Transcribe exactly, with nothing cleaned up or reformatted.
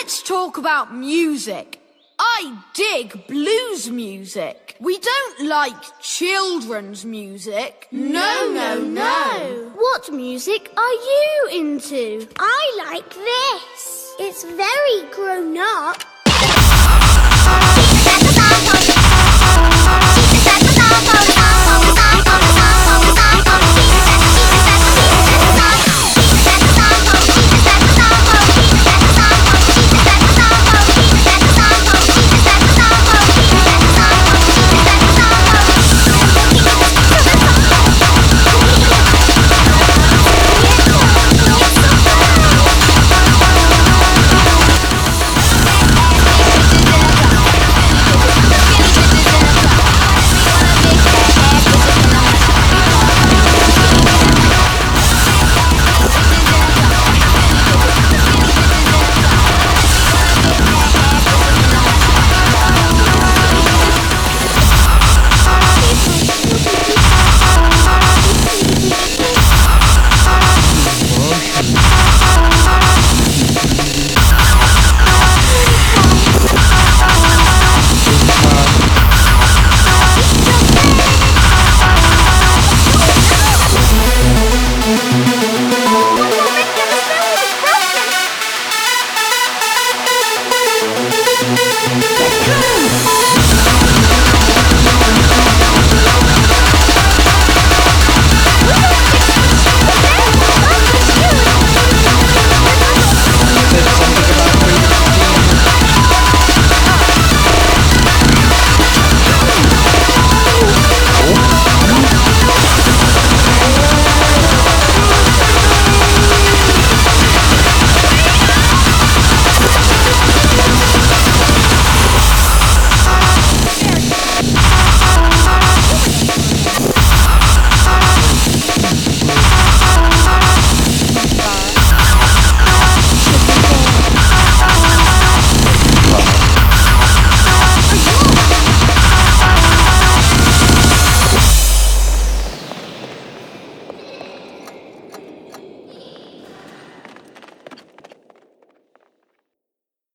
let's talk about music. I dig blues music. We don't like children's music. No, no, no. What music are you into? I like this. It's very grown up.